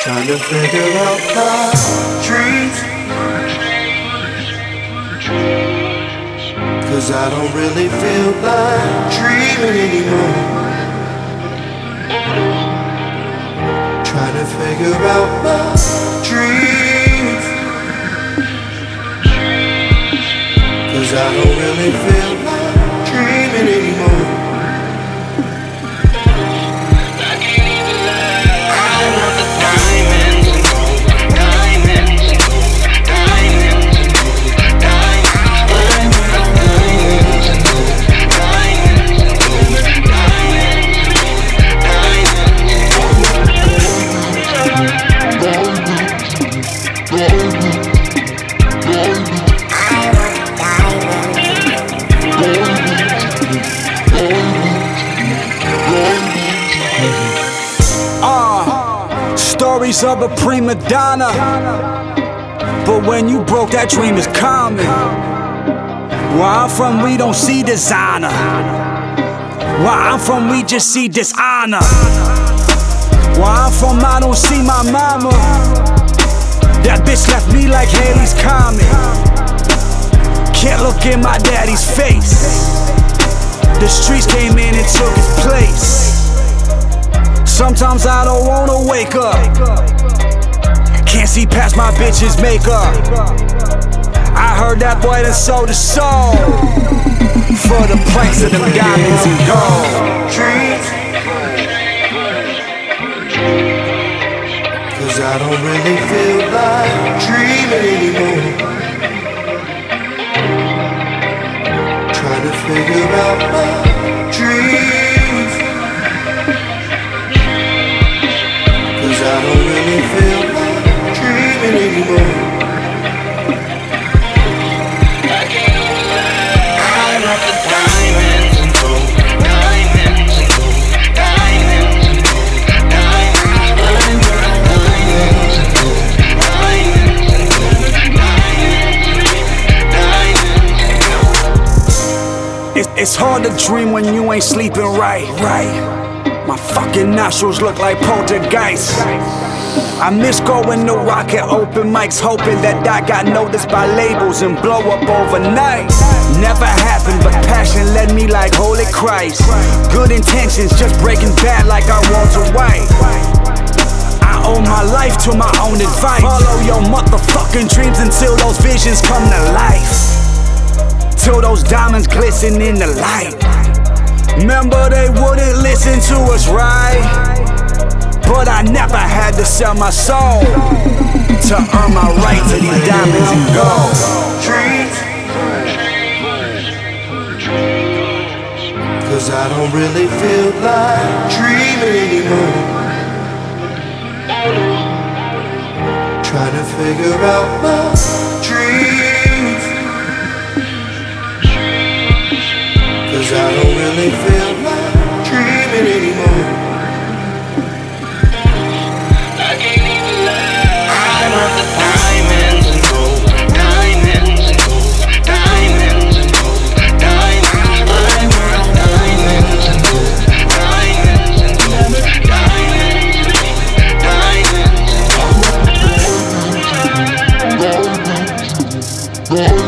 Trying to figure out my dreams, 'cause I don't really feel like dreaming anymore. Trying to figure out my dreams, 'cause I don't really feel like dreaming anymore. Stories of a prima donna, but when you broke, that dream is common. Where I'm from, we don't see designer. Where I'm from, we just see dishonor. Where I'm from, I don't see my mama. That bitch left me like Halley's Comet. Can't look in my daddy's face. The streets came in and took his place. Sometimes I don't wanna wake up. Can't see past my bitch's makeup. I heard that boy done sold his soul for the price of them diamonds and gold. Dreams, 'cause I don't really feel like dreaming anymore. Trying to figure out my dreams, 'cause I don't really feel like dreaming anymore. It's hard to dream when you ain't sleeping right. My fucking nostrils look like poltergeists. I miss going to rockin' open mics, hoping that I got noticed by labels and blow up overnight. Never happened, but passion led me like holy Christ. Good intentions, just breaking bad like I Walter White. I owe my life to my own advice. Follow your motherfucking dreams until those visions come to life. Till those diamonds glisten in the light. Remember they wouldn't listen to us, right? But I never had to sell my soul to earn my right to these diamonds and gold. Dreams, 'cause I don't really feel like dreaming anymore. Trying to figure out my dreams, 'cause I don't really feel like dreaming anymore. Go.